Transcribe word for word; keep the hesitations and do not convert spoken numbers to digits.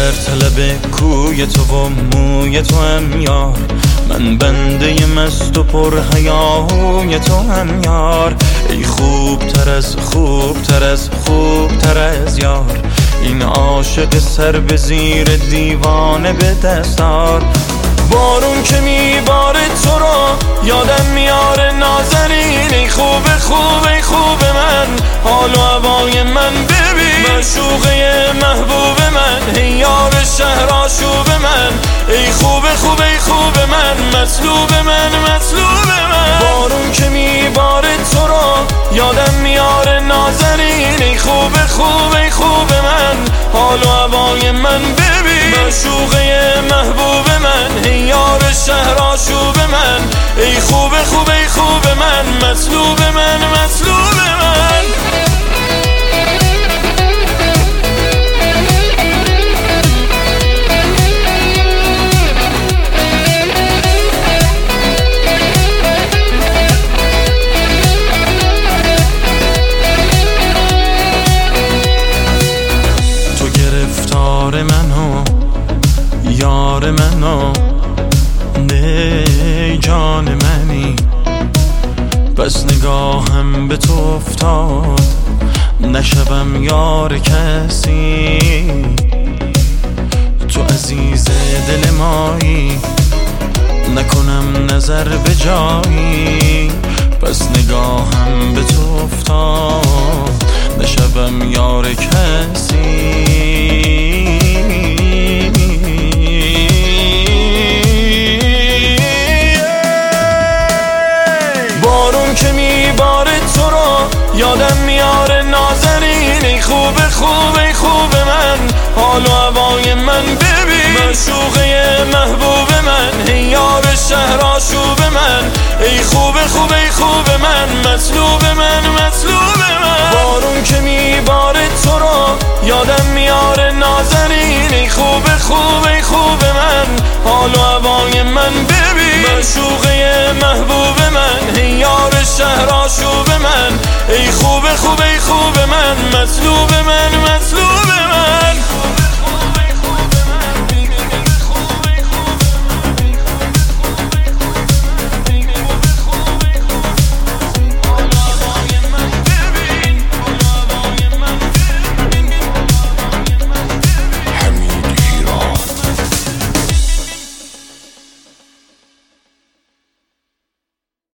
در طلب کوی تو و موی تو هم یار، من بنده مست و پر حیاهوی تو هم یار. ای خوب تر از خوب تر از خوب تر از یار، این عاشق سر به زیر دیوانه به دستار. بارون که میباره تو را یادم میاره نازنین، ای خوب خوب ای خوب من، حال و هوای من ببین، معشوقه محبوب من، ای یار شهر آشوب من، ای خوب خوب ای خوب من، مطلوب من مطلوب من. بارون که میباره تو را یادم میاره نازنین، ای خوب خوب ای خوب من، حال و هوای من ببین، معشوقه محبوب من، ای یار شهر آشوب من، ای خوب خوب ای خوب من، مطلوب من مطلوب من. تو گرفتار منو یار منو، نه جان منی، بس نگاهم به تو افتاد نشوم یار کسی. تو عزیز دل مایی، نکنم نظر به جایی، بس نگاهم به تو افتاد نشوم یار کسی. که میباره تو را یادم میاره نازنین، ای خوب خوب ای خوب من، حال و هوای من ببین، معشوقه محبوب من، ای یار شهر آشوب من، ای خوب خوب ای خوب من، مطلوب من مطلوب من. بارون که میباره تو را یادم میاره نازنین، ای خوب خوب ای خوب من، حال و هوای من ببین، معشوقه محبوب من، ای یار شهر آشوب من، ای خوب خوب ای خوب من، مطلوب من مطلوب